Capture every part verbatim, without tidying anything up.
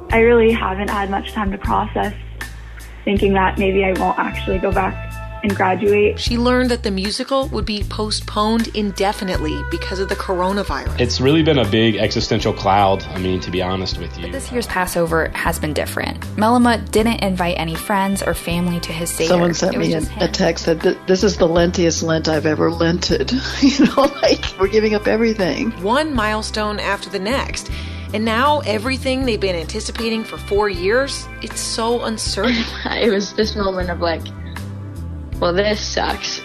I really haven't had much time to process, thinking that maybe I won't actually go back and graduate. She learned that the musical would be postponed indefinitely because of the coronavirus. It's really been a big existential cloud, I mean, to be honest with you. But this year's Passover has been different. Melima didn't invite any friends or family to his Seder. Someone sent me a, a text that th- this is the lentiest Lent I've ever lented. You know, like, we're giving up everything. One milestone after the next. And now everything they've been anticipating for four years, it's so uncertain. It was this moment of like, well, this sucks.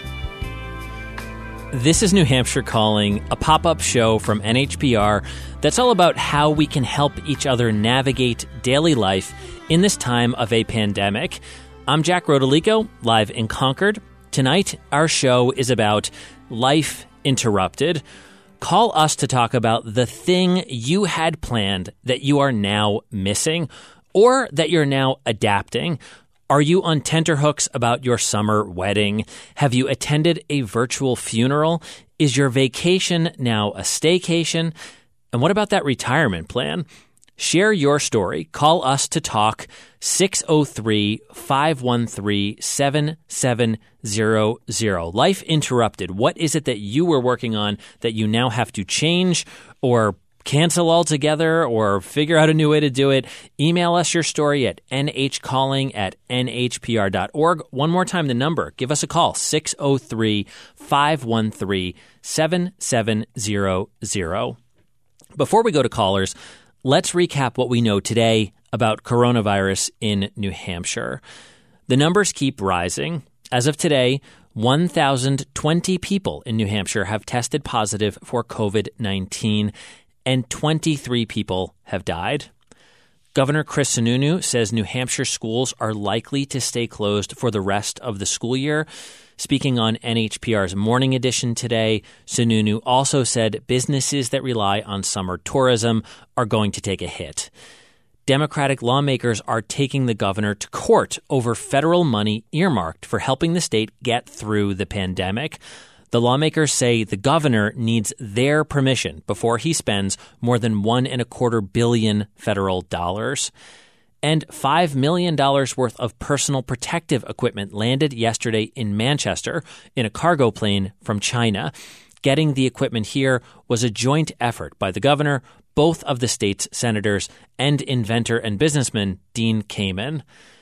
This is New Hampshire Calling, a pop-up show from N H P R that's all about how we can help each other navigate daily life in this time of a pandemic. I'm Jack Rodolico, live in Concord. Tonight, our show is about life interrupted. Call us to talk about the thing you had planned that you are now missing or that you're now adapting. Are you on tenterhooks about your summer wedding? Have you attended a virtual funeral? Is your vacation now a staycation? And what about that retirement plan? Share your story. Call us to talk six oh three, five one three, seven seven zero zero. Life interrupted. What is it that you were working on that you now have to change or cancel altogether or figure out a new way to do it? Email us your story at nhcalling at n h p r dot org. One more time, the number. Give us a call, six oh three, five one three, seven seven zero zero. Before we go to callers, let's recap what we know today about coronavirus in New Hampshire. The numbers keep rising. As of today, one thousand twenty people in New Hampshire have tested positive for covid nineteen, and twenty-three people have died. Governor Chris Sununu says New Hampshire schools are likely to stay closed for the rest of the school year. Speaking on N H P R's Morning Edition today, Sununu also said businesses that rely on summer tourism are going to take a hit. Democratic lawmakers are taking the governor to court over federal money earmarked for helping the state get through the pandemic. The lawmakers say the governor needs their permission before he spends more than one and a quarter billion federal dollars. And five million dollars worth of personal protective equipment landed yesterday in Manchester in a cargo plane from China. Getting the equipment here was a joint effort by the governor, both of the state's senators, and inventor and businessman Dean Kamen.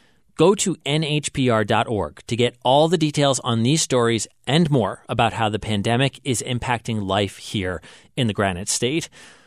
Go to N H P R dot org to get all the details on these stories and more about how the pandemic is impacting life here in the Granite State.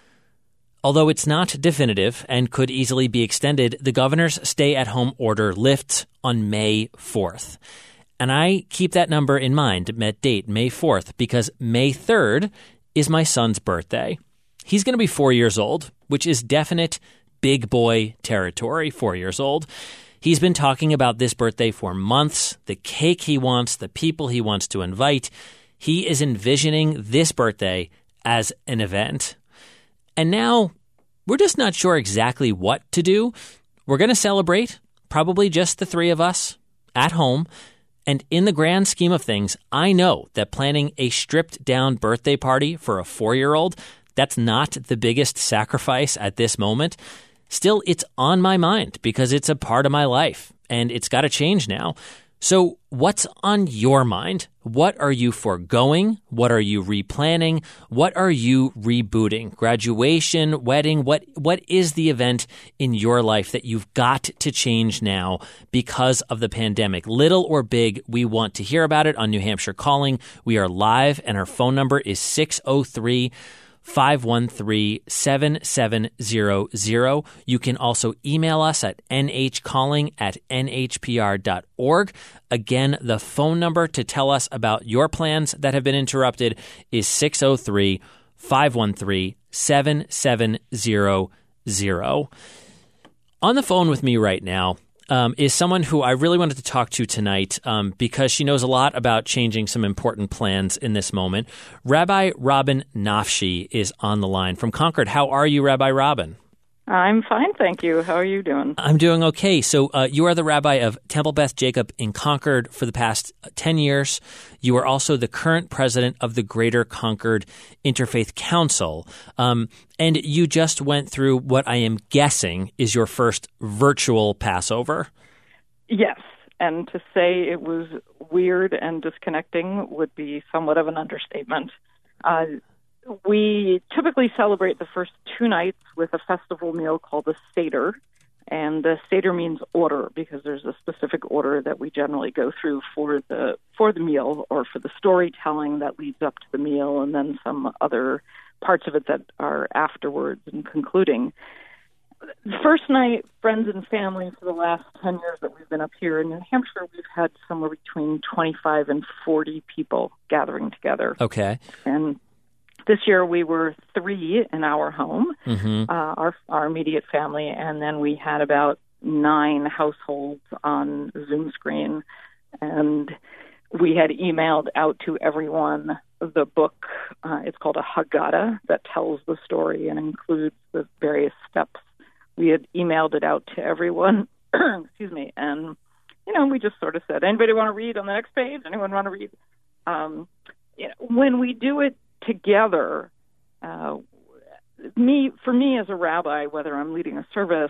Although it's not definitive and could easily be extended, the governor's stay-at-home order lifts on May fourth. And I keep that number in mind, that date, May fourth, because May third is my son's birthday. He's going to be four years old, which is definite big boy territory, four years old. He's been talking about this birthday for months, the cake he wants, the people he wants to invite. He is envisioning this birthday as an event. And now we're just not sure exactly what to do. We're going to celebrate, probably just the three of us, at home. And in the grand scheme of things, I know that planning a stripped-down birthday party for a four-year-old, that's not the biggest sacrifice at this moment. Still, it's on my mind because it's a part of my life, and it's got to change now. So what's on your mind? What are you foregoing? What are you replanning? What are you rebooting? Graduation, wedding, what what is the event in your life that you've got to change now because of the pandemic? Little or big, we want to hear about it on New Hampshire Calling. We are live, and our phone number is six oh three, five one three, seven seven zero zero. You can also email us at nhcalling at n h p r dot org. Again, the phone number to tell us about your plans that have been interrupted is six oh three, five one three, seven seven zero zero. On the phone with me right now Um, is someone who I really wanted to talk to tonight um, because she knows a lot about changing some important plans in this moment. Rabbi Robin Nafshi is on the line from Concord. How are you, Rabbi Robin? I'm fine, thank you. How are you doing? I'm doing okay. So uh, you are the rabbi of Temple Beth Jacob in Concord for the past ten years. You are also the current president of the Greater Concord Interfaith Council. Um, and you just went through what I am guessing is your first virtual Passover. Yes. And to say it was weird and disconnecting would be somewhat of an understatement. Uh, we typically celebrate the first two nights with a festival meal called the Seder. And the Seder means order because there's a specific order that we generally go through for the for the meal or for the storytelling that leads up to the meal, and then some other parts of it that are afterwards and concluding. The first night, friends and family, for the last ten years that we've been up here in New Hampshire, we've had somewhere between twenty-five and forty people gathering together. Okay. And this year we were three in our home, mm-hmm. uh, our our immediate family, and then we had about nine households on Zoom screen. And we had emailed out to everyone the book. Uh, it's called a Haggadah that tells the story and includes the various steps. We had emailed it out to everyone, excuse me, and, you know, we just sort of said, anybody want to read on the next page? Anyone want to read? Um, you know, when we do it together, uh, me for me as a rabbi, whether I'm leading a service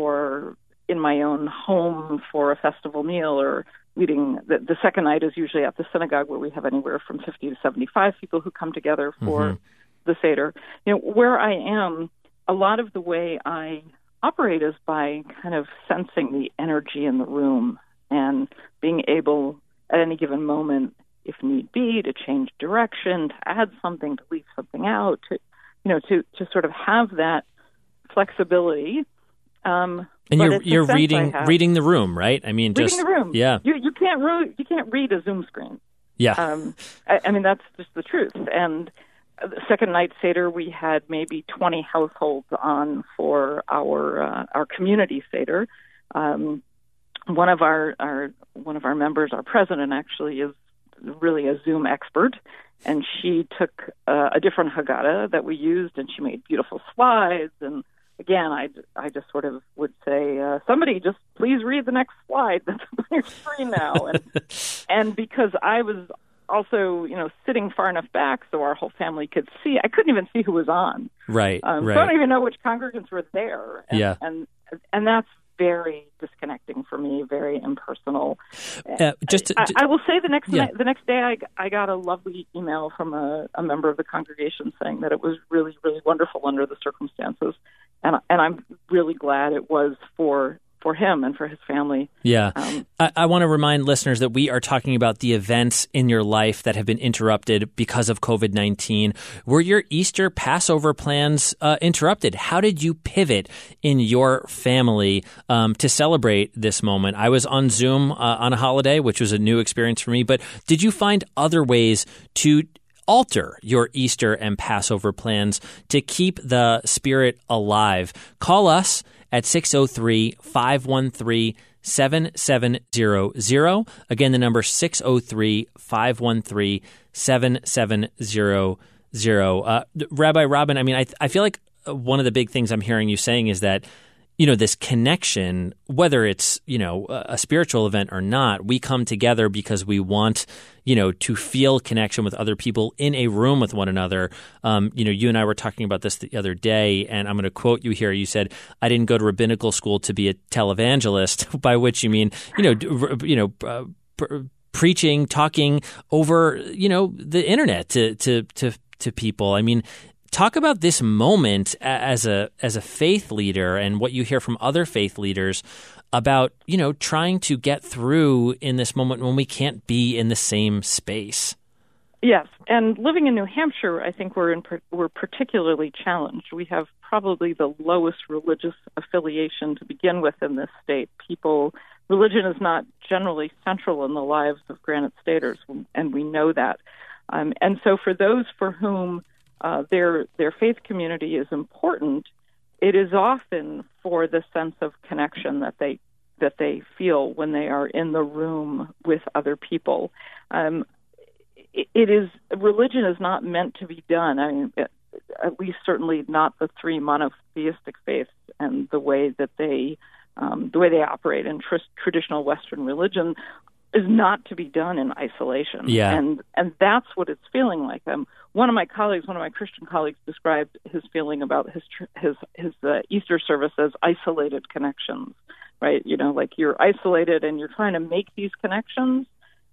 or in my own home for a festival meal or leading, the, the second night is usually at the synagogue where we have anywhere from fifty to seventy-five people who come together for mm-hmm. the Seder. You know, where I am, a lot of the way I operate is by kind of sensing the energy in the room and being able at any given moment, if need be, to change direction, to add something, to leave something out, to, you know, to, to sort of have that flexibility. Um, and you're you're reading reading the room, right? I mean, reading just the room. Yeah, you you can't re- you can't read a Zoom screen. Yeah, um, I, I mean that's just the truth. And the second night Seder, we had maybe twenty households on for our uh, our community Seder. Um, one of our, our one of our members, our president, actually is really a Zoom expert, and she took uh, a different Haggadah that we used, and she made beautiful slides. And again, I, I just sort of would say, uh, somebody just please read the next slide that's on your screen now. And, and because I was also, you know, sitting far enough back so our whole family could see, I couldn't even see who was on. Right, um, right. So I don't even know which congregants were there. And, yeah. And, and that's very disconnecting for me, very impersonal. Uh, just to, I, I will say the next yeah. night, the next day, I, I got a lovely email from a, a member of the congregation saying that it was really, really wonderful under the circumstances, and and I'm really glad it was for for him and for his family. Yeah. Um, I, I want to remind listeners that we are talking about the events in your life that have been interrupted because of covid nineteen. Were your Easter Passover plans uh, interrupted? How did you pivot in your family um, to celebrate this moment? I was on Zoom uh, on a holiday, which was a new experience for me, but did you find other ways to alter your Easter and Passover plans to keep the spirit alive? Call us at six oh three, five one three, seven seven zero zero. Again, the number six oh three, five one three, seven seven zero zero. Uh, Rabbi Robin, I mean, I, I feel like one of the big things I'm hearing you saying is that, you know, this connection, whether it's, you know, a spiritual event or not, we come together because we want, you know, to feel connection with other people in a room with one another. Um, you know, you and I were talking about this the other day, and I'm going to quote you here. You said, I didn't go to rabbinical school to be a televangelist, by which you mean, you know, you know, uh, pr- preaching, talking over, you know, the internet to, to, to, to people. I mean, talk about this moment as a as a faith leader and what you hear from other faith leaders about, you know, trying to get through in this moment when we can't be in the same space. Yes, and living in New Hampshire, I think we're in, we're particularly challenged. We have probably the lowest religious affiliation to begin with in this state. People, religion is not generally central in the lives of Granite Staters, and we know that. Um, and so for those for whom Uh, their their faith community is important, it is often for the sense of connection that they that they feel when they are in the room with other people. Um, it, it is religion is not meant to be done. I mean, it, at least certainly not the three monotheistic faiths and the way that they um, the way they operate in tr- traditional Western religion is not to be done in isolation. Yeah. And and that's what it's feeling like. Um, one of my colleagues, one of my Christian colleagues, described his feeling about his his his uh, Easter service as isolated connections, right? You know, like you're isolated and you're trying to make these connections,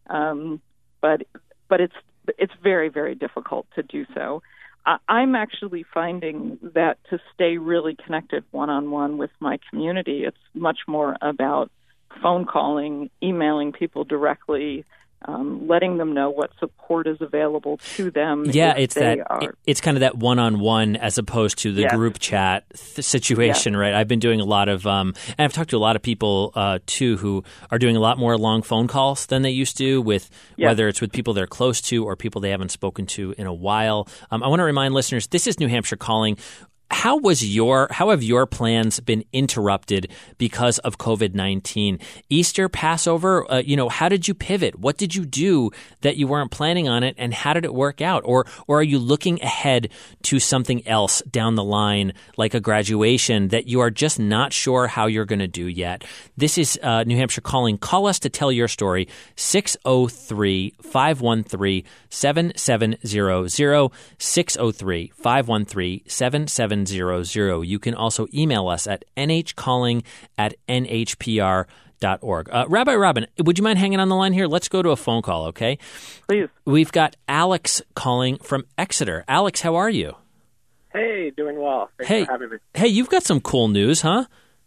um, but but it's it's very, very difficult to do so. I, I'm actually finding that to stay really connected one-on-one with my community, it's much more about phone calling, emailing people directly, um, letting them know what support is available to them. Yeah, it's that. Are... It, it's kind of that one-on-one as opposed to the yes. group chat th- situation, yes. right? I've been doing a lot of, um, and I've talked to a lot of people uh, too who are doing a lot more long phone calls than they used to, with yes. whether it's with people they're close to or people they haven't spoken to in a while. Um, I want to remind listeners, this is New Hampshire Calling. How was your how have your plans been interrupted because of COVID nineteen? Easter, Passover, uh, you know, how did you pivot? What did you do that you weren't planning on it, and how did it work out? Or or are you looking ahead to something else down the line, like a graduation that you are just not sure how you're going to do yet? This is uh, New Hampshire Calling. Call us to tell your story. six oh three, five one three, seven seven zero zero, six oh three, five one three, seven seven zero zero. You can also email us at nhcalling at n h p r dot org. Uh, Rabbi Robin, would you mind hanging on the line here? Let's go to a phone call, okay? Please. We've got Alex calling from Exeter. Alex, how are you? Hey, doing well. Thanks hey, for having me. Hey, you've got some cool news, huh?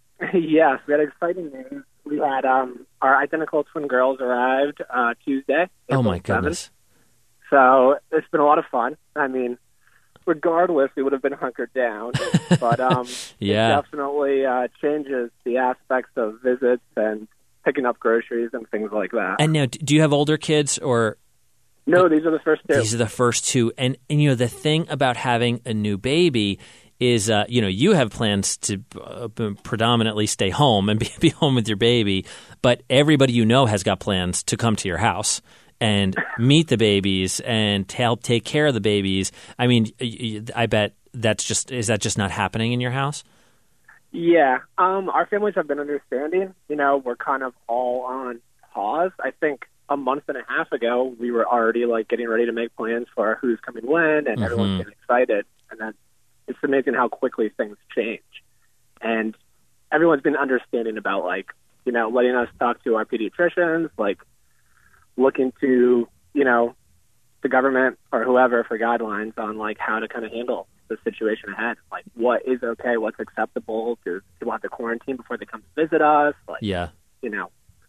Yes, we had exciting news. We had um, our identical twin girls arrived uh, Tuesday. April oh, my goodness. seventh. So it's been a lot of fun. I mean, regardless, we would have been hunkered down, but um, yeah. it definitely uh, changes the aspects of visits and picking up groceries and things like that. And now, do you have older kids or? No, these are the first two. These are the first two. And, and you know, the thing about having a new baby is, uh, you know, you have plans to uh, predominantly stay home and be, be home with your baby, but everybody you know has got plans to come to your house and meet the babies and to help take care of the babies. I mean, I bet that's just, is that just not happening in your house? Yeah. Um, our families have been understanding. You know, we're kind of all on pause. I think a month and a half ago, we were already like getting ready to make plans for who's coming when, and mm-hmm. everyone's getting excited. And then it's amazing how quickly things change. And everyone's been understanding about, like, you know, letting us talk to our pediatricians, like, looking to, you know, the government or whoever for guidelines on, like, how to kind of handle the situation ahead. Like, what is okay, what's acceptable? Do people have to quarantine before they come to visit us? Like, yeah. You know.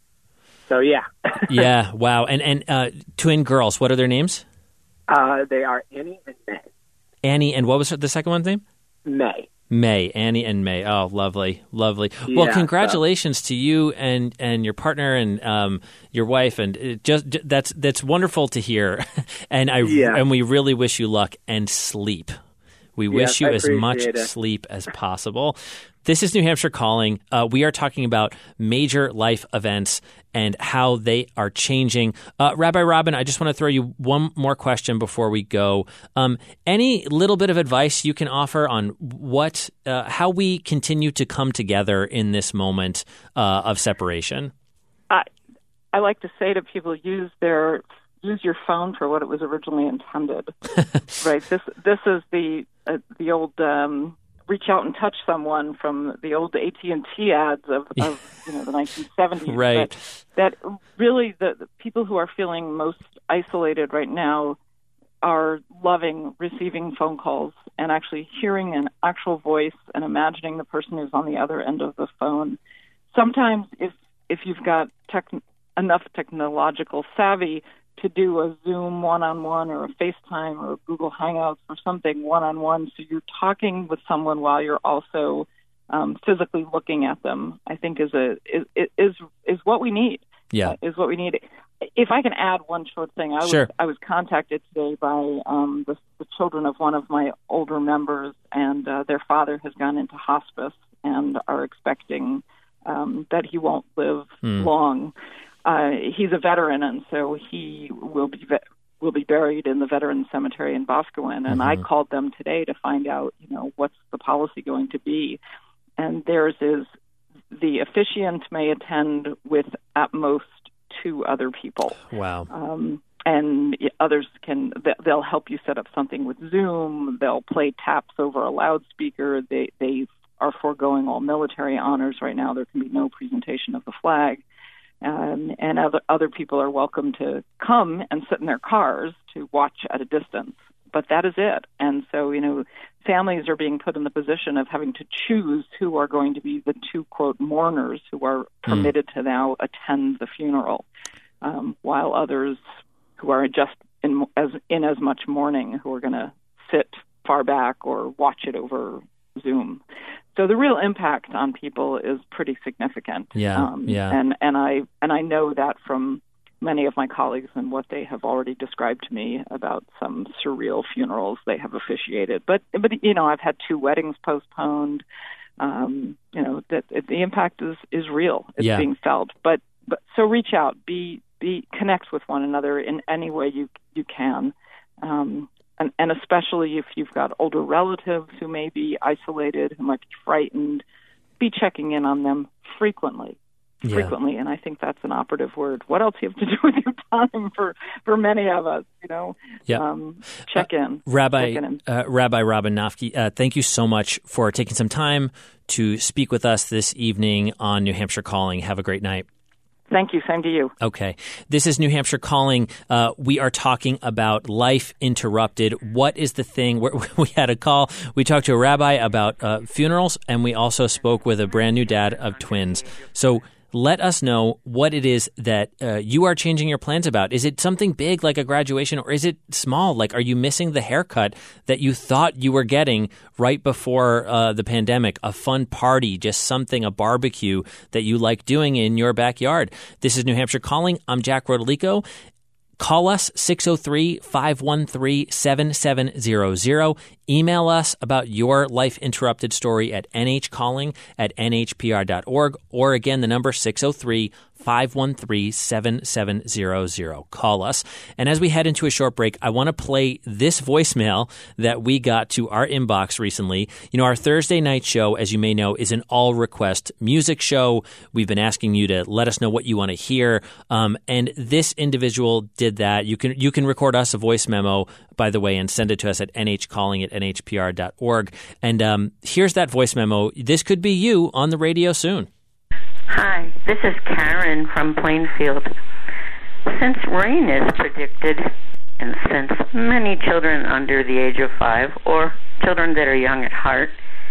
So, yeah. yeah, wow. And, and uh, twin girls, what are their names? Uh, they are Annie and May. Annie, and what was the second one's name? May. May, Annie and May. Oh, lovely, lovely. Well, yeah, congratulations so. to you and, and your partner and um, your wife, and it just that's that's wonderful to hear. and I yeah. and we really wish you luck and sleep. We yes, wish you I as much it. sleep as possible. This is New Hampshire Calling. Uh, we are talking about major life events and how they are changing. Uh, Rabbi Robin, I just want to throw you one more question before we go. Um, any little bit of advice you can offer on what, uh, how we continue to come together in this moment uh, of separation? I I like to say to people, use their use your phone for what it was originally intended. Right. This this is the uh, the old. Um, reach out and touch someone from the old A T and T ads of, of you know, the nineteen seventies. Right. That, that really the, the people who are feeling most isolated right now are loving receiving phone calls and actually hearing an actual voice and imagining the person who's on the other end of the phone. Sometimes if if you've got tech, enough technological savvy to do a Zoom one-on-one or a FaceTime or a Google Hangouts or something one-on-one, so you're talking with someone while you're also um, physically looking at them, I think is a is is is what we need. Yeah, uh, is what we need. If I can add one short thing, I sure. was I was contacted today by um, the, the children of one of my older members, and uh, their father has gone into hospice and are expecting um, that he won't live mm. long. Uh, he's a veteran, and so he will be ve- will be buried in the Veterans Cemetery in Boscawen. And mm-hmm. I called them today to find out, you know, what's the policy going to be. And theirs is the officiant may attend with at most two other people. Wow. Um, and others can, they'll help you set up something with Zoom. They'll play taps over a loudspeaker. They, they are foregoing all military honors right now. There can be no presentation of the flag. Um, and other, other people are welcome to come and sit in their cars to watch at a distance. But that is it. And so, you know, families are being put in the position of having to choose who are going to be the two, quote, mourners who are permitted mm. to now attend the funeral, um, while others who are just in as, in as much mourning who are going to sit far back or watch it over Zoom. So the real impact on people is pretty significant. Yeah, um, yeah. And, and, I, and I know that from many of my colleagues and what they have already described to me about some surreal funerals they have officiated. But, but you know, I've had two weddings postponed. Um, you know, that the impact is, is real. It's yeah. being felt. But, but so reach out, be, be connect with one another in any way you, you can. Um, and, and especially if you've got older relatives who may be isolated, who might be frightened, be checking in on them frequently. Yeah. frequently, and I think that's an operative word. What else do you have to do with your time for, for many of us, you know? Yeah. Um, check in. Uh, Rabbi, check in. Uh, Rabbi Robin Nafke, uh, thank you so much for taking some time to speak with us this evening on New Hampshire Calling. Have a great night. Thank you. Same to you. Okay. This is New Hampshire Calling. Uh, we are talking about life interrupted. What is the thing? Where we had a call. We talked to a rabbi about uh, funerals, and we also spoke with a brand new dad of twins. So let us know what it is that uh, you are changing your plans about. Is it something big like a graduation, or is it small? Like, are you missing the haircut that you thought you were getting right before uh, the pandemic? A fun party, just something, a barbecue that you like doing in your backyard. This is New Hampshire Calling. I'm Jack Rodolico. Call us, six oh three, five one three, seven seven zero zero. Email us about your life interrupted story at nhcalling at n h p r dot org. Or again, the number six oh three, five one three, seven seven zero zero. Call us. And as we head into a short break, I want to play this voicemail that we got to our inbox recently. You know, our Thursday night show, as you may know, is an all-request music show. We've been asking you to let us know what you want to hear. Um, and this individual did that. You can you can record us a voice memo, by the way, and send it to us at nhcalling at n h p r dot org. And um, here's that voice memo. This could be you on the radio soon. Hi, this is Karen from Plainfield. Since rain is predicted, and since many children under the age of five, or children that are young at heart,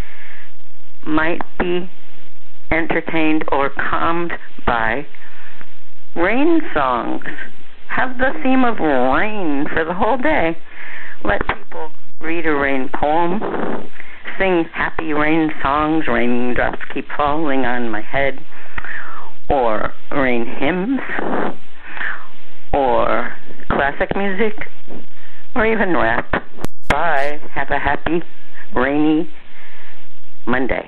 might be entertained or calmed by rain songs, have the theme of rain for the whole day. Let people read a rain poem, sing happy rain songs, raindrops keep falling on my head, or rain hymns, or classic music, or even rap. Bye. Have a happy, rainy Monday.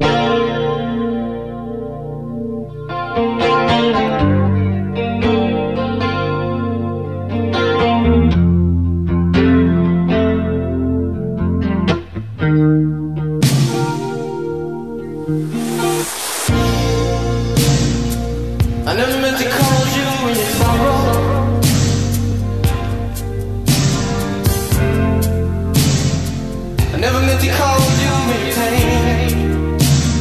I never meant to call you in your sorrow. I never meant to call you in your pain.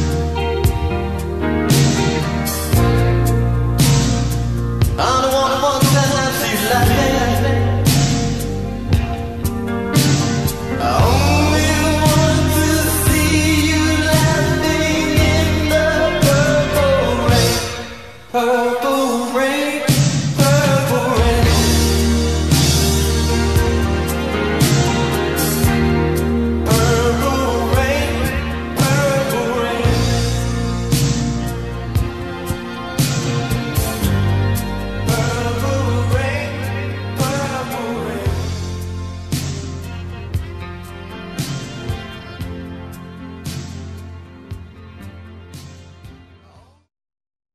I don't want to want to see you laughing. I only want to see you laughing in the purple rain. Purple rain.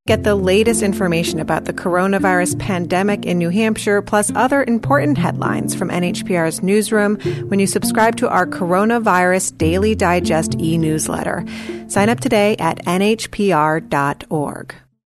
Get the latest information about the coronavirus pandemic in New Hampshire, plus other important headlines from N H P R's newsroom when you subscribe to our Coronavirus Daily Digest e-newsletter. Sign up today at N H P R dot org.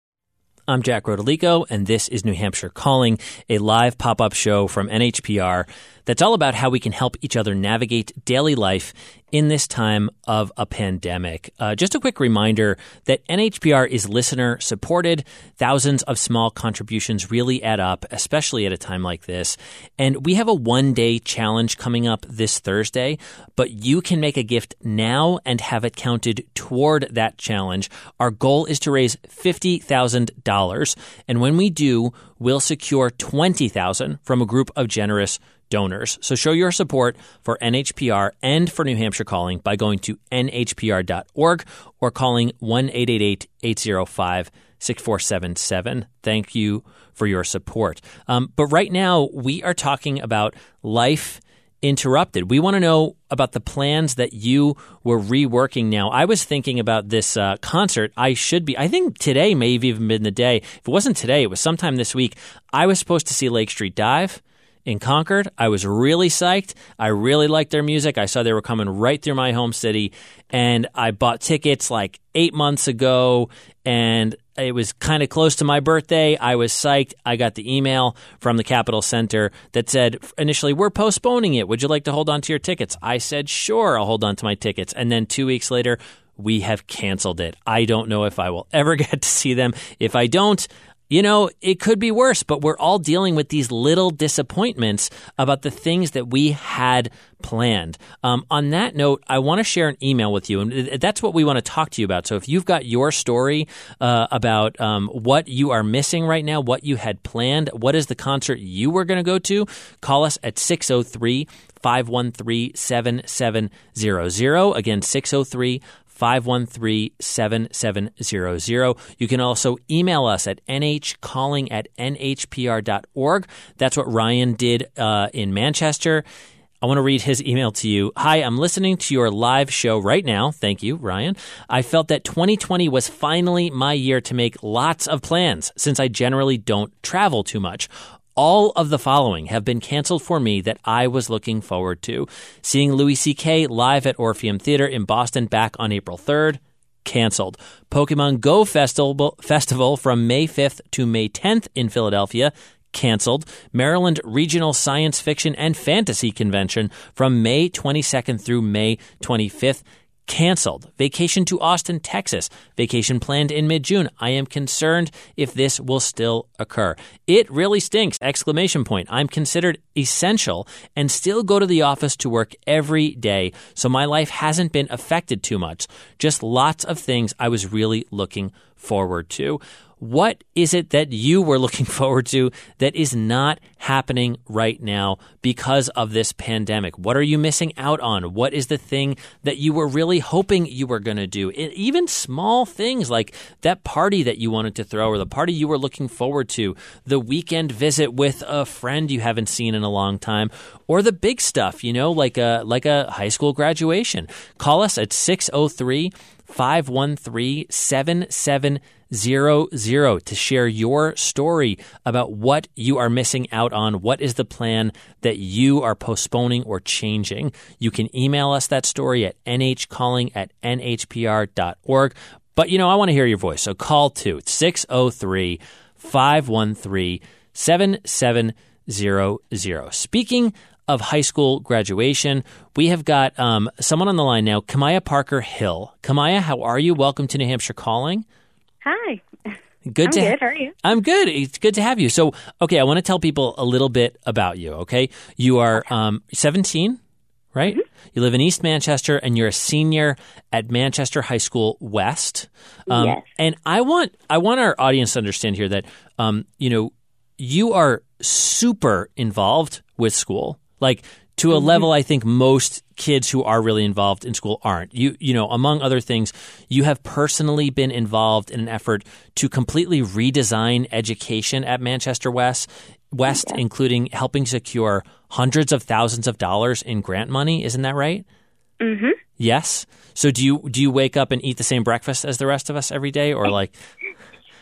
I'm Jack Rodolico, and this is New Hampshire Calling, a live pop-up show from N H P R that's all about how we can help each other navigate daily life in this time of a pandemic. Uh, just a quick reminder that N H P R is listener-supported. Thousands of small contributions really add up, especially at a time like this. And we have a one-day challenge coming up this Thursday, but you can make a gift now and have it counted toward that challenge. Our goal is to raise fifty thousand dollars, and when we do, we'll secure twenty thousand dollars from a group of generous donors. So show your support for N H P R and for New Hampshire Calling by going to N H P R dot org or calling one eight eight eight, eight zero five, six four seven seven. Thank you for your support. Um, but right now, we are talking about life interrupted. We want to know about the plans that you were reworking now. I was thinking about this uh, concert. I should be, I think today may have even been the day. If it wasn't today, it was sometime this week. I was supposed to see Lake Street Dive in Concord. I was really psyched. I really liked their music. I saw they were coming right through my home city, and I bought tickets like eight months ago, and it was kind of close to my birthday. I was psyched. I got the email from the Capitol Center that said, initially, we're postponing it. Would you like to hold on to your tickets? I said, sure, I'll hold on to my tickets. And then two weeks later, we have canceled it. I don't know if I will ever get to see them. If I don't, you know, it could be worse, but we're all dealing with these little disappointments about the things that we had planned. Um, on that note, I want to share an email with you, and that's what we want to talk to you about. So if you've got your story uh, about um, what you are missing right now, what you had planned, what is the concert you were going to go to, call us at six oh three, five one three, seven seven zero zero. Again, six oh three, five one three, seven seven zero zero. You can also email us at nhcalling at N H P R dot org. That's what Ryan did uh, in Manchester. I want to read his email to you. Hi, I'm listening to your live show right now. Thank you, Ryan. I felt that twenty twenty was finally my year to make lots of plans, since I generally don't travel too much. All of the following have been canceled for me that I was looking forward to. Seeing Louis C K live at Orpheum Theater in Boston back on April third, canceled. Pokemon Go Festival, Festival from May fifth to May tenth in Philadelphia, canceled. Maryland Regional Science Fiction and Fantasy Convention from May twenty-second through May twenty-fifth, canceled. Vacation to Austin, Texas. Vacation planned in mid-June. I am concerned if this will still occur. It really stinks! Exclamation point. I'm considered essential and still go to the office to work every day, so my life hasn't been affected too much. Just lots of things I was really looking forward to. What is it that you were looking forward to that is not happening right now because of this pandemic? What are you missing out on? What is the thing that you were really hoping you were going to do? Even small things like that party that you wanted to throw, or the party you were looking forward to, the weekend visit with a friend you haven't seen in a long time, or the big stuff, you know, like a like a high school graduation. Call us at six oh three, five one three, seven seven zero zero to share your story about what you are missing out on. What is the plan that you are postponing or changing? You can email us that story at nhcalling at N H P R dot org. But, you know, I want to hear your voice. So call to six oh three, five one three, seven seven zero zero. Speaking of high school graduation, we have got um, someone on the line now, Kamaya Parker Hill. Kamaya, how are you? Welcome to New Hampshire Calling. Hi. Good I'm to good. Ha- How are you? I'm good. It's good to have you. So, okay, I want to tell people a little bit about you, okay? You are um, seventeen, right? Mm-hmm. You live in East Manchester, and you're a senior at Manchester High School West. Um, yes. And I want I want our audience to understand here that, um, you know, you are super involved with school. Like, to a level I think most kids who are really involved in school aren't. You you know, among other things, you have personally been involved in an effort to completely redesign education at Manchester West, West, yeah. including helping secure hundreds of thousands of dollars in grant money. Isn't that right? Mm-hmm. Yes. So do you do you wake up and eat the same breakfast as the rest of us every day, or like?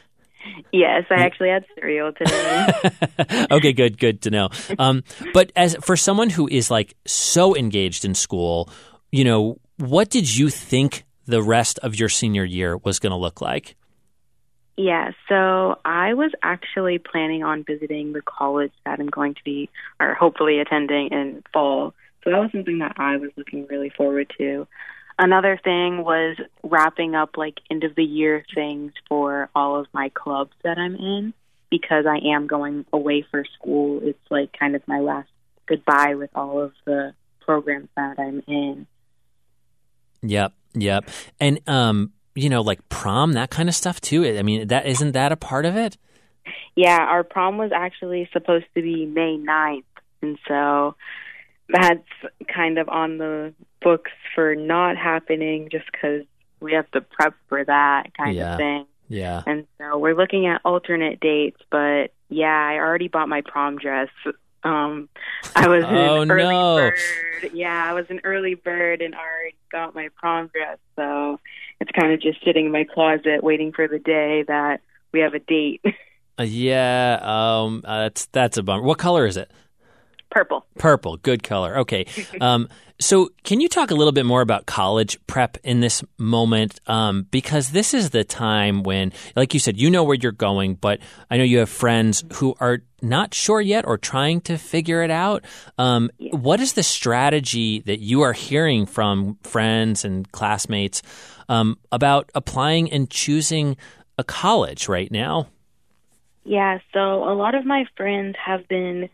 Yes, I actually had cereal today. Okay, good, good to know. Um, but as for someone who is like so engaged in school, you know, what did you think the rest of your senior year was going to look like? Yeah, so I was actually planning on visiting the college that I'm going to be, or hopefully attending in fall. So that was something that I was looking really forward to. Another thing was wrapping up like end of the year things for all of my clubs that I'm in, because I am going away for school. It's like kind of my last goodbye with all of the programs that I'm in. Yep, yep. And, um, you know, like prom, that kind of stuff too. I mean, that isn't that a part of it? Yeah, our prom was actually supposed to be May ninth, and so that's kind of on the books for not happening just because we have to prep for that kind yeah. of thing. Yeah. And so we're looking at alternate dates, but yeah, I already bought my prom dress. Um, I was oh, an early no. bird. Yeah, I was an early bird and already got my prom dress, so it's kind of just sitting in my closet waiting for the day that we have a date. Uh, yeah, um, uh, that's that's a bummer. What color is it? Purple. Purple, good color. Okay. Um, so can you talk a little bit more about college prep in this moment? Um, because this is the time when, like you said, you know where you're going, but I know you have friends who are not sure yet or trying to figure it out. Um, yeah. What is the strategy that you are hearing from friends and classmates um, about applying and choosing a college right now? Yeah, so a lot of my friends have been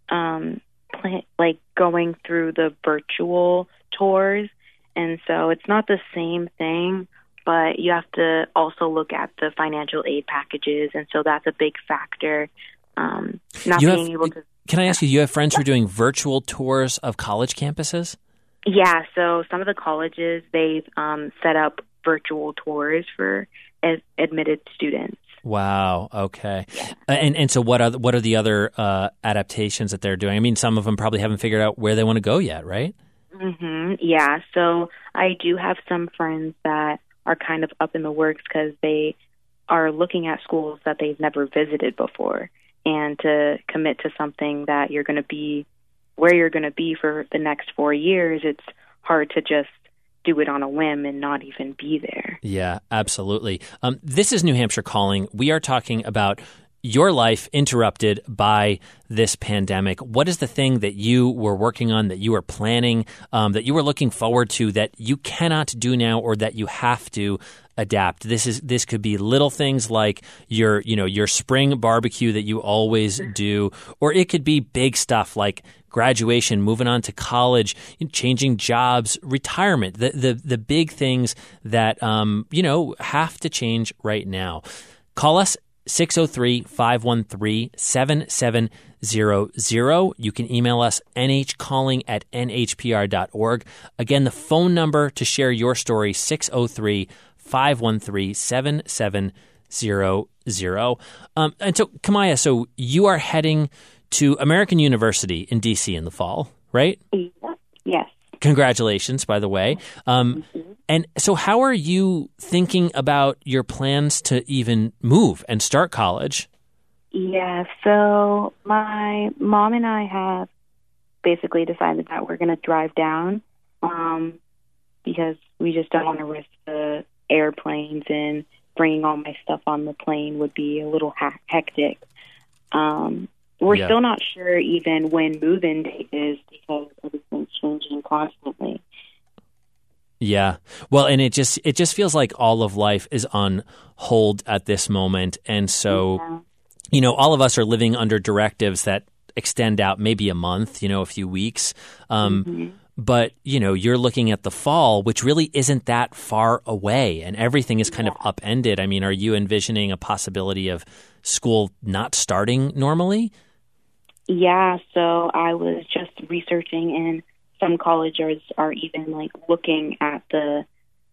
um, plan- like going through the virtual tours, and so it's not the same thing, but you have to also look at the financial aid packages, and so that's a big factor. Um, not you being have, able to. Can I ask you? You have friends who are doing virtual tours of college campuses? Yeah, so some of the colleges they've um, set up virtual tours for ad- admitted students. Wow. Okay. Uh, and and so what are what are the other uh, adaptations that they're doing? I mean, some of them probably haven't figured out where they want to go yet, right? Mm-hmm. Yeah. So I do have some friends that are kind of up in the works because they are looking at schools that they've never visited before, and to commit to something that you're going to be where you're going to be for the next four years, it's hard to just do it on a whim and not even be there. Yeah, absolutely. Um, this is New Hampshire Calling. We are talking about your life interrupted by this pandemic. What is the thing that you were working on, that you were planning, um, that you were looking forward to, that you cannot do now, or that you have to adapt? This is this could be little things like your, you know, your spring barbecue that you always do, or it could be big stuff like graduation, moving on to college, changing jobs, retirement, the the, the big things that, um, you know, have to change right now. Call us six oh three, five one three, seven seven zero zero. You can email us nhcalling at n h p r dot org. Again, the phone number to share your story, six oh three, five one three, seven seven zero zero. Um, and so, Kamaya, so you are heading to American University in D C in the fall, right? Yes. Congratulations, by the way. Um, and so how are you thinking about your plans to even move and start college? Yeah, so my mom and I have basically decided that we're going to drive down um, because we just don't want to risk the airplanes, and bringing all my stuff on the plane would be a little ha- hectic. Um We're yeah. still not sure even when move-in date is because everything's changing constantly. Yeah. Well, and it just it just feels like all of life is on hold at this moment. And so, yeah. you know, all of us are living under directives that extend out maybe a month, you know, a few weeks. Um, mm-hmm. But, you know, you're looking at the fall, which really isn't that far away, and everything is kind yeah. of upended. I mean, are you envisioning a possibility of school not starting normally? Yeah, so I was just researching, and some colleges are even like looking at the,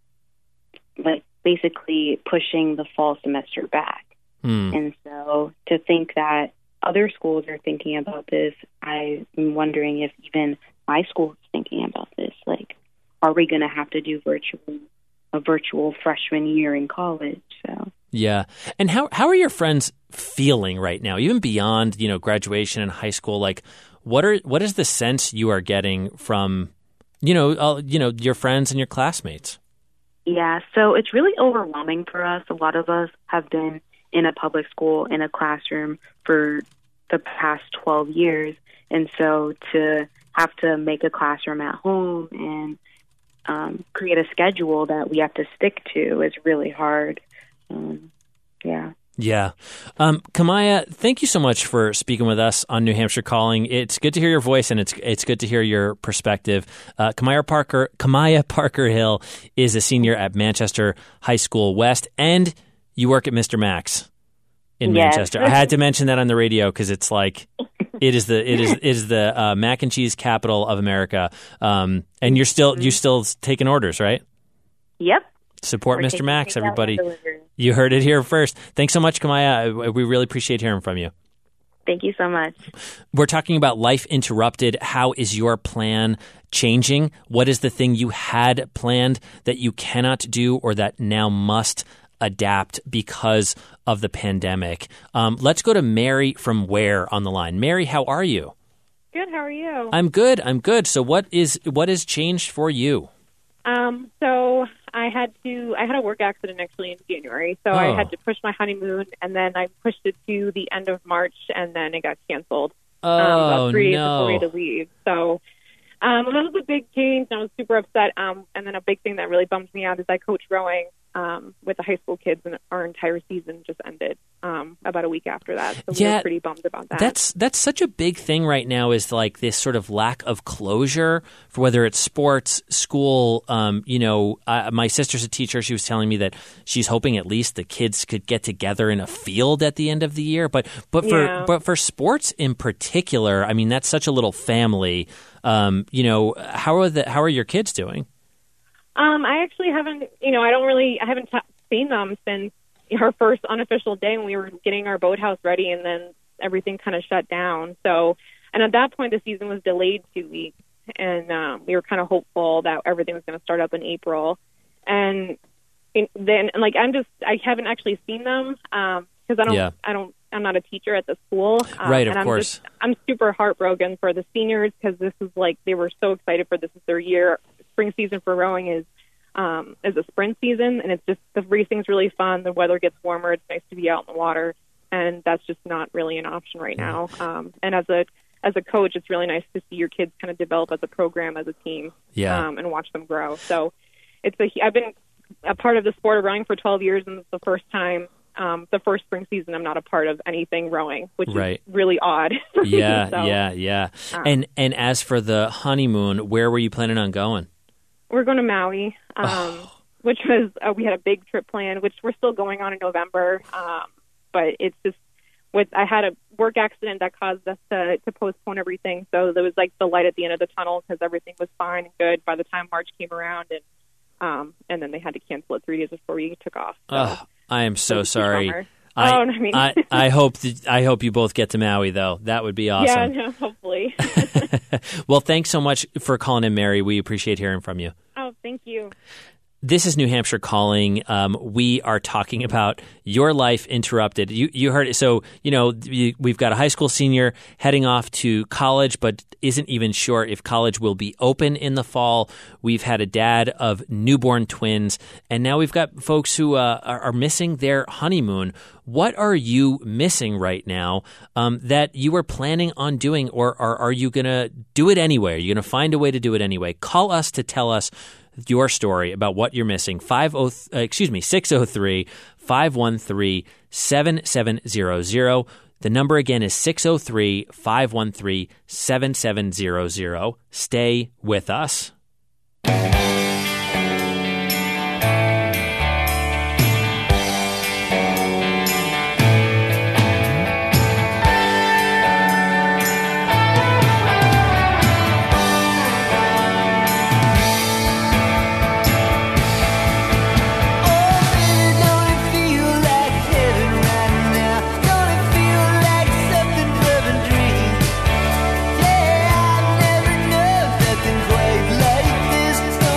like basically pushing the fall semester back. Mm. And so to think that other schools are thinking about this, I'm wondering if even my school is thinking about this. Like, are we going to have to do virtual, a virtual freshman year in college? So Yeah. And how how are your friends feeling right now, even beyond, you know, graduation and high school? Like, what are what is the sense you are getting from, you know, uh, you know, your friends and your classmates? Yeah, so it's really overwhelming for us. A lot of us have been in a public school, in a classroom for the past twelve years. And so to have to make a classroom at home and um, create a schedule that we have to stick to is really hard. Um, yeah. Yeah. Um, Kamaya, thank you so much for speaking with us on New Hampshire Calling. It's good to hear your voice, and it's it's good to hear your perspective. Uh, Kamaya Parker, Kamaya Parker Hill is a senior at Manchester High School West, and you work at Mister Max in Yes. Manchester. I had to mention that on the radio because it's like it is the it is it is the uh, mac and cheese capital of America. Um, and you're still you still taking orders, right? Yep. Support We're Mister taking Max, takeout and everybody. delivery. You You heard it here first. Thanks so much, Kamaya. We really appreciate hearing from you. Thank you so much. We're talking about life interrupted. How is your plan changing? What is the thing you had planned that you cannot do or that now must adapt because of the pandemic? Um, let's go to Mary from Ware on the line. Mary, how are you? Good. How are you? I'm good. I'm good. So what is what has changed for you? Um, so I had to, I had a work accident actually in January. So Oh. I had to push my honeymoon, and then I pushed it to the end of March, and then it got canceled. Oh, um, about three days no. before we had to leave. So um, that was a big change, and I was super upset. Um, and then a big thing that really bummed me out is I coach rowing um, with the high school kids, and our entire season just ended um, about a week after that. So we Yeah, were pretty bummed about that. That's that's such a big thing right now, is like this sort of lack of closure for whether it's sports, school. Um, you know, uh, my sister's a teacher. She was telling me that she's hoping at least the kids could get together in a field at the end of the year. But but for Yeah. but for sports in particular, I mean, that's such a little family. Um, you know, how are the how are your kids doing? Um, I actually haven't, you know, I don't really, I haven't t- seen them since our first unofficial day when we were getting our boathouse ready, and then everything kind of shut down. So, and at that point, the season was delayed two weeks, and um, we were kind of hopeful that everything was going to start up in April. And in, then, like, I'm just, I haven't actually seen them because I don't, Yeah. I don't, I'm not a teacher at the school. Um, Right, of and I'm course. Just, I'm super heartbroken for the seniors because this is like, they were so excited for this is their year. Spring season for rowing is um, is a sprint season, and it's just the racing's really fun. The weather gets warmer. It's nice to be out in the water, and that's just not really an option right now. Um, and as a as a coach, it's really nice to see your kids kind of develop as a program, as a team, Yeah. um, and watch them grow. So it's a I've been a part of the sport of rowing for twelve years, and it's the first time. Um, the first spring season, I'm not a part of anything rowing, which Right. is really odd. for me. Yeah, So, yeah, yeah. um, And and as for the honeymoon, where were you planning on going? We're going to Maui, um, which was, uh, we had a big trip planned, which we're still going on in November. Um, but it's just, with I had a work accident that caused us to, to postpone everything. So there was like the light at the end of the tunnel because everything was fine and good by the time March came around. And um, and then they had to cancel it three days before we took off. So. Oh, I am so It was a sorry. bummer. I, Oh, I mean- I, I hope th- I hope you both get to Maui, though. That would be awesome. Yeah, no, hopefully. Well, thanks so much for calling in, Mary. We appreciate hearing from you. Oh, thank you. This is New Hampshire Calling. Um, we are talking about your life interrupted. You you heard it. So, you know, you, we've got a high school senior heading off to college, but isn't even sure if college will be open in the fall. We've had a dad of newborn twins, and now we've got folks who uh, are, are missing their honeymoon. What are you missing right now um, that you were planning on doing, or, or are you going to do it anyway? Are you going to find a way to do it anyway? Call us to tell us your story about what you're missing. Five oh, uh, excuse me, six oh three, five one three, seven seven zero zero. The number again is six oh three, five one three, seven seven zero zero. Stay with us. I've never known nothing quite like this.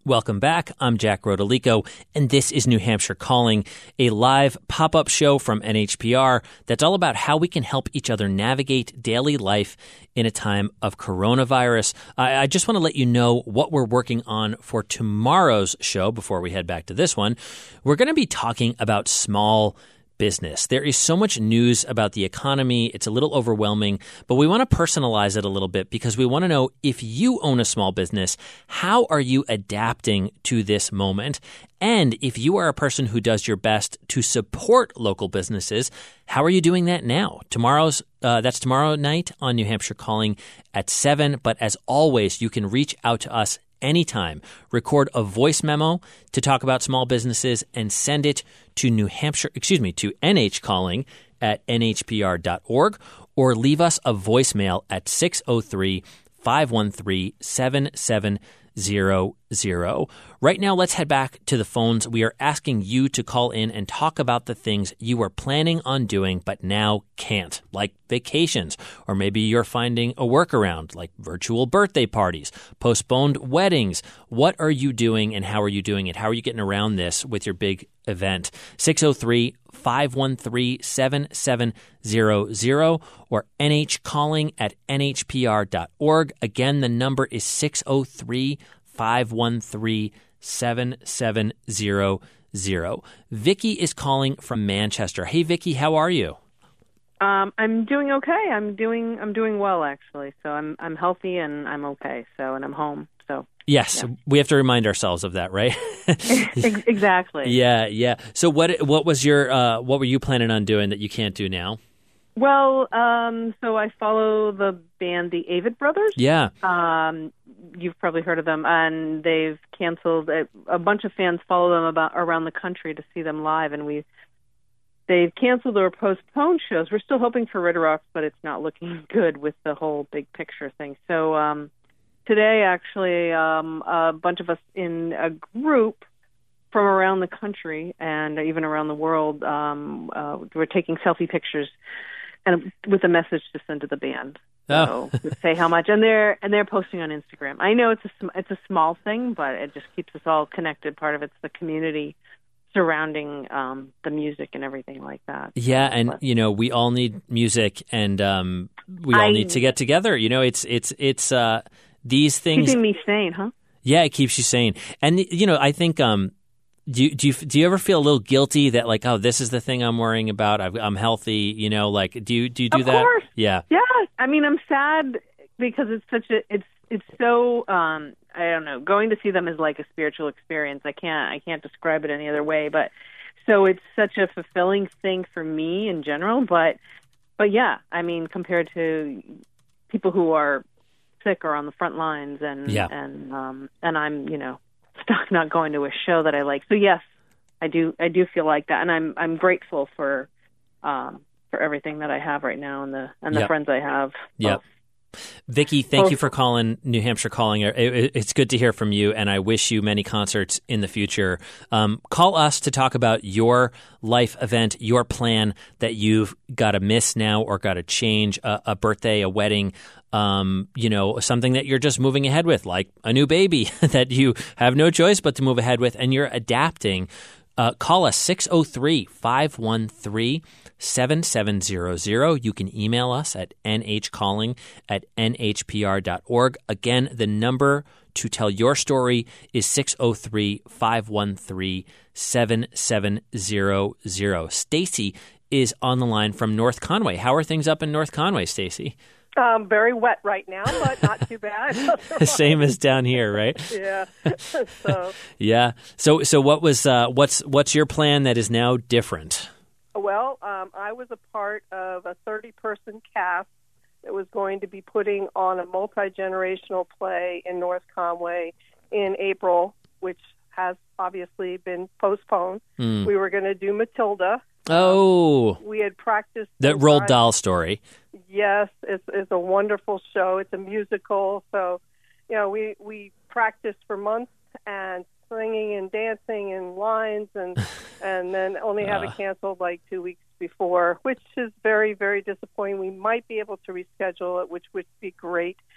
Welcome back. I'm Jack Rodolico, and this is New Hampshire Calling, a live pop-up show from N H P R that's all about how we can help each other navigate daily life in a time of coronavirus. I, I just want to let you know what we're working on for tomorrow's show before we head back to this one. We're going to be talking about small business. There is so much news about the economy. It's a little overwhelming, but we want to personalize it a little bit because we want to know, if you own a small business, how are you adapting to this moment? And if you are a person who does your best to support local businesses, how are you doing that now? Tomorrow's uh, that's tomorrow night on New Hampshire Calling at seven. But as always, you can reach out to us anytime. Record a voice memo to talk about small businesses and send it to New Hampshire, excuse me, to N H Calling at N H P R dot org, or leave us a voicemail at six oh three, five one three, seven seven zero zero. Right now, let's head back to the phones. We are asking you to call in and talk about the things you were planning on doing but now can't, like vacations, or maybe you're finding a workaround, like virtual birthday parties, postponed weddings. What are you doing and how are you doing it? How are you getting around this with your big event? six oh three, five one three, seven seven zero zero or nhcalling at N H P R dot org. Again, the number is six oh three, five one three, seven seven zero zero. Vicky is calling from Manchester. Hey, Vicky, how are you? Um, I'm doing okay. I'm doing I'm doing well, actually. So I'm I'm healthy and I'm okay. So and I'm home. So yes, yeah. We have to remind ourselves of that, right? Exactly. Yeah, yeah. So what what was your uh, what were you planning on doing that you can't do now? Well, um, so I follow the band the Avett Brothers. Yeah. Um, you've probably heard of them, and they've canceled. A, a bunch of fans follow them about around the country to see them live, and we they've canceled or postponed shows. We're still hoping for Red Rocks, but it's not looking good with the whole big picture thing. So um, today, actually, um, a bunch of us in a group from around the country and even around the world, um, uh, we're taking selfie pictures and with a message to send to the band. So oh. to say how much, and they're and they're posting on Instagram. I know it's a it's a small thing, but it just keeps us all connected. Part of it's the community surrounding um, the music and everything like that. Yeah, and but, you know, we all need music, and um, we all I, need to get together. You know, it's it's it's uh, these things keeping me sane, huh? Yeah, it keeps you sane, and you know, I think. Um, Do you, do you do you ever feel a little guilty that, like, oh, this is the thing I'm worrying about? I've, I'm healthy, you know. Like, do you do you do of that? Of course, yeah, yeah. I mean, I'm sad because it's such a it's it's so um, I don't know. Going to see them is like a spiritual experience. I can't I can't describe it any other way. But so it's such a fulfilling thing for me in general. But but yeah, I mean, compared to people who are sick or on the front lines, and yeah. and um, and I'm you know. stuck not going to a show that I like. So yes, I do I do feel like that, and I'm I'm grateful for um, for everything that I have right now and the and the yep. friends I have. Yep. Vicky, thank you for calling New Hampshire Calling. It, it, it's good to hear from you, and I wish you many concerts in the future. Um, call us to talk about your life event, your plan that you've got to miss now or got to change, a, a birthday, a wedding, um, you know, something that you're just moving ahead with, like a new baby that you have no choice but to move ahead with, and you're adapting. Uh, call us six oh three, five one three, seven seven zero zero. You can email us at nhcalling at N H P R dot org. Again, the number to tell your story is six oh three, five one three, seven seven zero zero. Stacy is on the line from North Conway. How are things up in North Conway, Stacy? Um, very wet right now, but not too bad. Same as down here, right? Yeah. so. Yeah. So, so what was uh, what's what's your plan that is now different? Well, um, I was a part of a thirty-person cast that was going to be putting on a multi-generational play in North Conway in April, which has obviously been postponed. Mm. We were going to do Matilda. Oh. Um, we had practiced. That Roald Dahl story. Yes, it's, it's a wonderful show. It's a musical. So, you know, we, we practiced for months and singing and dancing and lines and, and then only have uh. it canceled like two weeks before, which is very, very disappointing. We might be able to reschedule it, which would be great.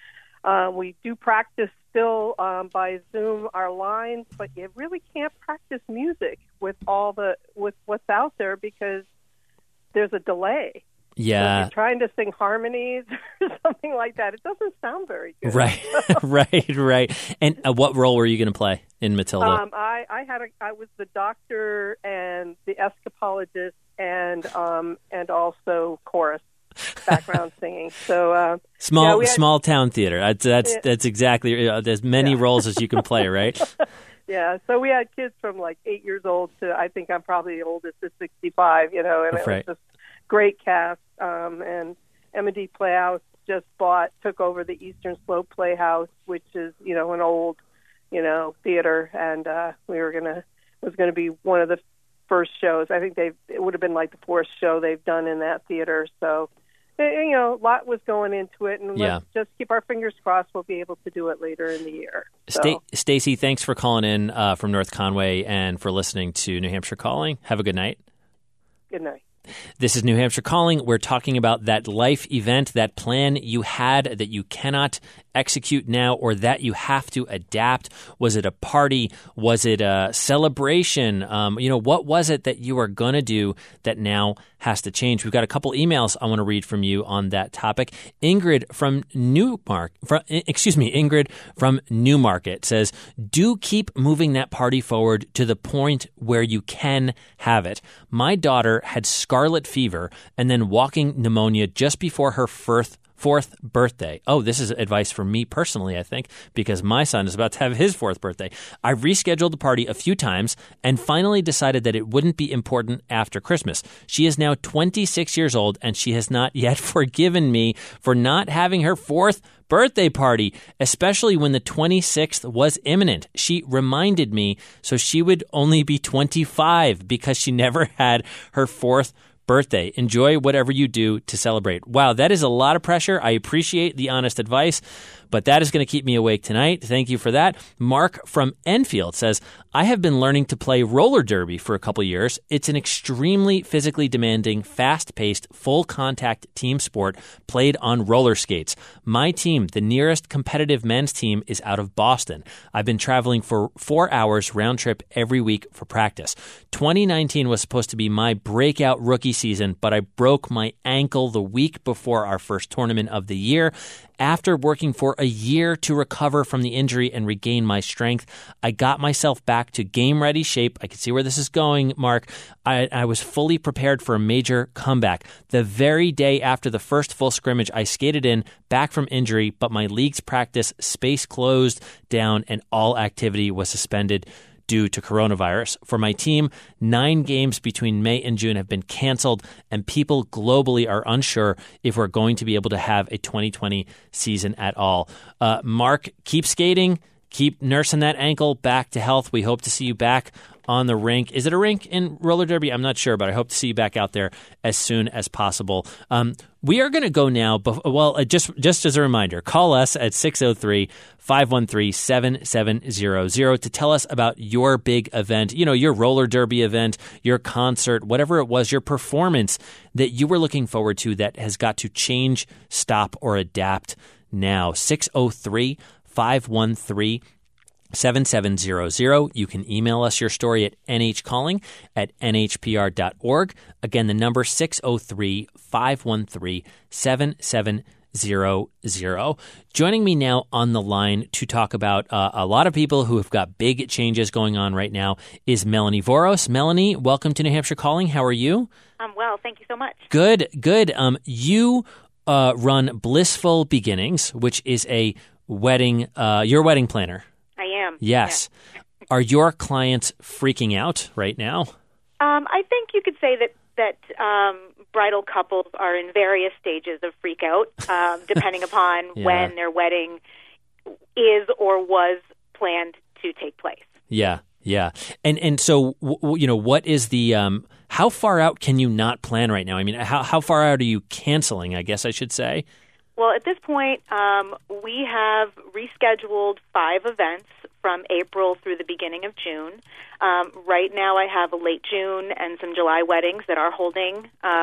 Uh, we do practice still um, by Zoom our lines, but you really can't practice music with all the with what's out there because there's a delay. Yeah. So if you're trying to sing harmonies or something like that, it doesn't sound very good. Right, right, right. And uh, what role were you going to play in Matilda? Um, I, I had a, I was the doctor and the escapologist and um, and also chorus background singing. So uh, small yeah, had, small town theater. That's that's, yeah. that's exactly uh, as many yeah. roles as you can play, right? Yeah, so we had kids from like eight years old to I think I'm probably the oldest at sixty-five. You know, and That's it right. was just great cast. Um, and M and D Playhouse just bought, took over the Eastern Slope Playhouse, which is, you know, an old, you know, theater. And uh, we were going to, was going to be one of the first shows. I think they it would have been like the fourth show they've done in that theater. So, you know, a lot was going into it. And yeah. let's just keep our fingers crossed we'll be able to do it later in the year. So. Sta- Stacy, thanks for calling in uh, from North Conway and for listening to New Hampshire Calling. Have a good night. Good night. This is New Hampshire Calling. We're talking about that life event, that plan you had that you cannot execute now or that you have to adapt. Was it a party? Was it a celebration? Um, you know, what was it that you were going to do that now has to change? We've got a couple emails I want to read from you on that topic. Ingrid from Newmark, from, excuse me, Ingrid from Newmarket says, do keep moving that party forward to the point where you can have it. My daughter had scarlet fever and then walking pneumonia just before her first fourth birthday. Oh, this is advice for me personally, I think, because my son is about to have his fourth birthday. I rescheduled the party a few times and finally decided that it wouldn't be important after Christmas. She is now twenty-six years old and she has not yet forgiven me for not having her fourth birthday party, especially when the twenty-sixth was imminent. She reminded me so she would only be twenty-five because she never had her fourth birthday. Enjoy whatever you do to celebrate. Wow, that is a lot of pressure. I appreciate the honest advice, but that is going to keep me awake tonight. Thank you for that. Mark from Enfield says, I have been learning to play roller derby for a couple years. It's an extremely physically demanding, fast-paced, full-contact team sport played on roller skates. My team, the nearest competitive men's team, is out of Boston. I've been traveling for four hours round trip every week for practice. twenty nineteen was supposed to be my breakout rookie season, but I broke my ankle the week before our first tournament of the year. After working for a year to recover from the injury and regain my strength, I got myself back to game-ready shape. I can see where this is going, Mark. I, I was fully prepared for a major comeback. The very day after the first full scrimmage, I skated in, back from injury, but my league's practice space closed down and all activity was suspended due to coronavirus. For my team, nine games between May and June have been canceled, and people globally are unsure if we're going to be able to have a twenty twenty season at all. Uh, Mark, keep skating, keep nursing that ankle back to health. We hope to see you back on the rink. Is it a rink in roller derby? I'm not sure, but I hope to see you back out there as soon as possible. Um, we are going to go now. Bef- well, uh, just just as a reminder, call us at six oh three, five one three, seven seven zero zero to tell us about your big event, you know, your roller derby event, your concert, whatever it was, your performance that you were looking forward to that has got to change, stop, or adapt now. six oh three, five one three, seven seven zero zero. You can email us your story at nhcalling at n h p r dot org. Again, the number six oh three, five one three, seven seven zero zero. Joining me now on the line to talk about uh, a lot of people who have got big changes going on right now is Melanie Voros. Melanie, welcome to New Hampshire Calling. How are you? I'm well. Thank you so much. Good, good. Um, you uh, run Blissful Beginnings, which is a wedding, uh, your wedding planner. I am. Yes. Yeah. Are your clients freaking out right now? Um, I think you could say that that um, bridal couples are in various stages of freak out, um, depending upon Yeah. when their wedding is or was planned to take place. Yeah, yeah. And and so, w- w- you know, what is the, um, how far out can you not plan right now? I mean, how, how far out are you canceling, I guess I should say? Well, at this point, um, we have rescheduled five events from April through the beginning of June. Um, right now, I have a late June and some July weddings that are holding um,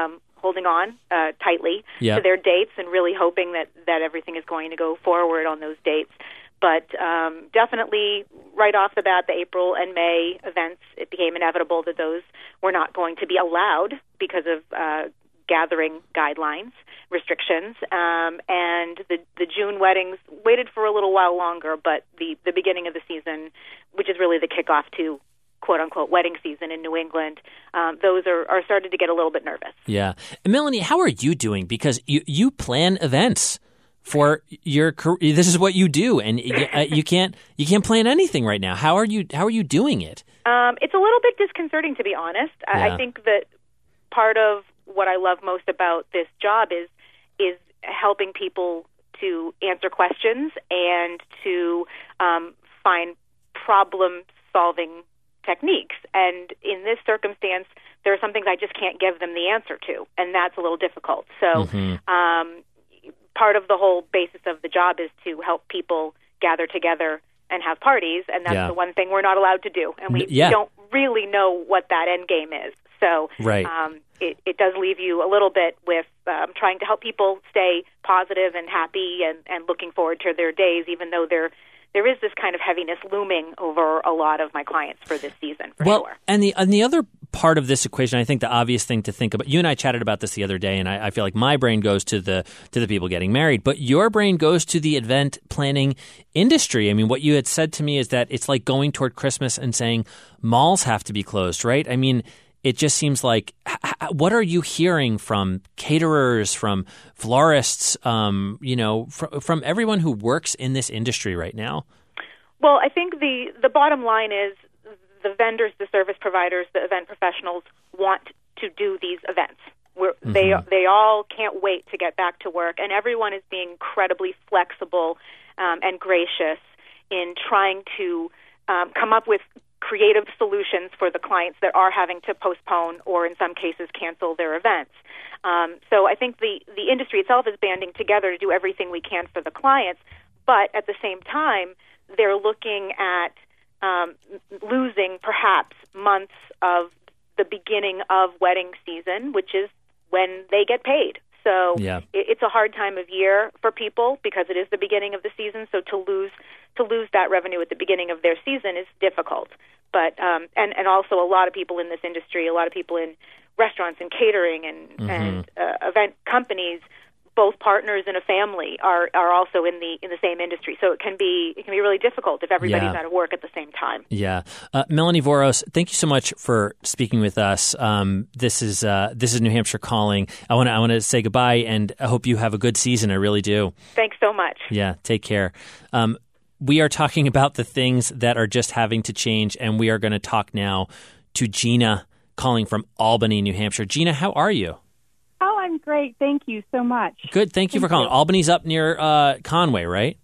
holding on uh, tightly Yep. to their dates and really hoping that, that everything is going to go forward on those dates. But um, definitely right off the bat, the April and May events, it became inevitable that those were not going to be allowed because of uh, gathering guidelines, restrictions. Um, and the, the June weddings waited for a little while longer, but the, the beginning of the season, which is really the kickoff to quote-unquote wedding season in New England, um, those are, are starting to get a little bit nervous. Yeah. And Melanie, how are you doing? Because you, you plan events for your career. This is what you do, and you, uh, you can't you can't plan anything right now. How are you How are you doing it? Um, it's a little bit disconcerting, to be honest. I, Yeah. I think that part of what I love most about this job is is helping people to answer questions and to um, find problem-solving techniques. And in this circumstance, there are some things I just can't give them the answer to, and that's a little difficult. So Mhm. um, part of the whole basis of the job is to help people gather together and have parties, and that's Yeah. the one thing we're not allowed to do. And we N- yeah. don't really know what that end game is. So Right. um, it, it does leave you a little bit with um, trying to help people stay positive and happy and, and looking forward to their days, even though there there is this kind of heaviness looming over a lot of my clients for this season, for well, sure. and the and the other part of this equation, I think the obvious thing to think about. You and I chatted about this the other day, and I, I feel like my brain goes to the to the people getting married, but your brain goes to the event planning industry. I mean, what you had said to me is that it's like going toward Christmas and saying malls have to be closed, right? I mean, it just seems like, h- h- what are you hearing from caterers, from florists, um, you know, fr- from everyone who works in this industry right now? Well, I think the, the bottom line is the vendors, the service providers, the event professionals want to do these events. We're, They Mhm. they all can't wait to get back to work, and everyone is being incredibly flexible um, and gracious in trying to um, come up with creative solutions for the clients that are having to postpone or in some cases cancel their events. Um, so I think the, the industry itself is banding together to do everything we can for the clients, but at the same time, they're looking at um, losing perhaps months of the beginning of wedding season, which is when they get paid. So Yeah. it, it's a hard time of year for people because it is the beginning of the season. So to lose to lose that revenue at the beginning of their season is difficult. But um, and and also a lot of people in this industry, a lot of people in restaurants and catering and Mhm. and uh, event companies, both partners in a family are are also in the in the same industry. So it can be it can be really difficult if everybody's Yeah. out of work at the same time. Yeah, uh, Melanie Voros, thank you so much for speaking with us. Um, this is uh, this is New Hampshire Calling. I want to I want to say goodbye, and I hope you have a good season. I really do. Thanks so much. Yeah, take care. Um, we are talking about the things that are just having to change, and we are going to talk now to Gina, calling from Albany, New Hampshire. Gina, how are you? Oh, I'm great. Thank you so much. Good. Thank you for calling. Albany's up near uh, Conway, right?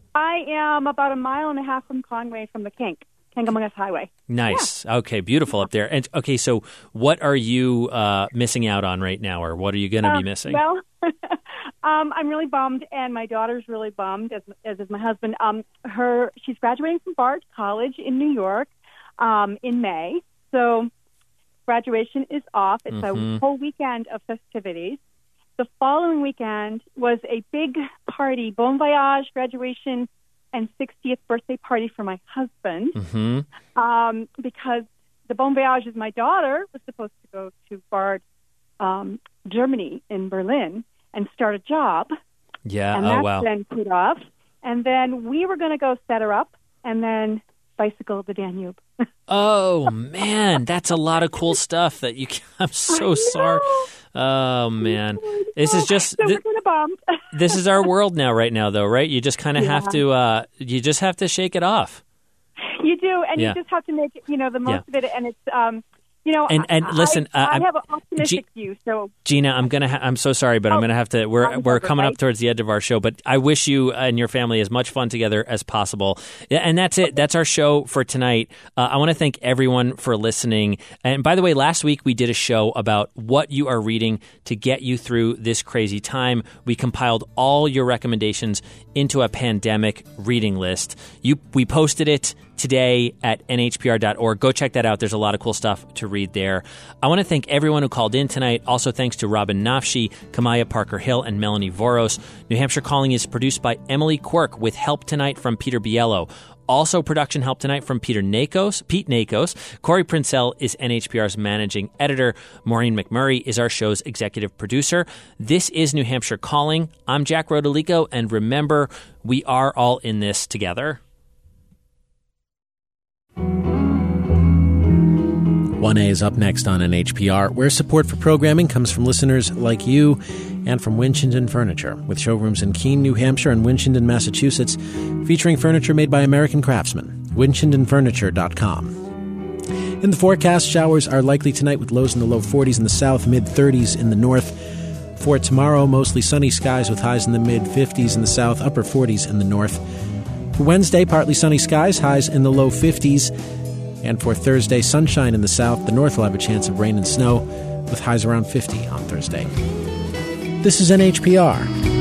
I am about a mile and a half from Conway from the Kink, Kangamungus Highway. Nice. Okay, beautiful up there. And okay, so what are you uh, missing out on right now, or what are you going to Um, be missing? Well, um, I'm really bummed, and my daughter's really bummed, as, as is my husband. Um, her she's graduating from Bard College in New York um, in May, so graduation is off. It's Mhm. a whole weekend of festivities. The following weekend was a big party, Bon Voyage graduation and sixtieth birthday party for my husband. Mm-hmm. Um, because the Bon Voyage is my daughter was supposed to go to Bard, um, Germany in Berlin and start a job. Yeah. And Oh, that's wow. been put off. And then we were going to go set her up and then bicycle the Danube. Oh man, that's a lot of cool stuff that you. I'm so sorry. Oh man, this is just. So thi- we're kind of bummed. this is our world now, right now, though, right? You just kind of have Yeah. to. Uh, you just have to shake it off. You do, and Yeah. you just have to make you know the most Yeah. of it. And it's um, you know, And- and I, listen, I, uh, I I'm- have an optimistic G- view. So Gina, I'm gonna. Ha- I'm so sorry, but I'm gonna have to. We're I'm we're over, coming up right? towards the end of our show, but I wish you and your family as much fun together as possible. Yeah, and that's it. That's our show for tonight. Uh, I want to thank everyone for listening. And by the way, last week we did a show about what you are reading to get you through this crazy time. We compiled all your recommendations into a pandemic reading list. You we posted it today at N H P R dot org. Go check that out. There's a lot of cool stuff to read there. I want to thank everyone who called in tonight. Also, thanks to Robin Nafshi, Kamaya Parker-Hill, and Melanie Voros. New Hampshire Calling is produced by Emily Quirk with help tonight from Peter Biello. Also, production help tonight from Peter Nakos, Pete Nakos. Corey Princell is N H P R's managing editor. Maureen McMurray is our show's executive producer. This is New Hampshire Calling. I'm Jack Rodolico, and remember, we are all in this together. one A is up next on N H P R, where support for programming comes from listeners like you and from Winchendon Furniture, with showrooms in Keene, New Hampshire and Winchendon, Massachusetts, featuring furniture made by American craftsmen. Winchendon Furniture dot com. In the forecast, showers are likely tonight with lows in the low forties in the south, mid-thirties in the north. For tomorrow, mostly sunny skies with highs in the mid-fifties in the south, upper forties in the north. For Wednesday, partly sunny skies, highs in the low fifties. And for Thursday, sunshine in the south. The north will have a chance of rain and snow, with highs around fifty on Thursday. This is N H P R.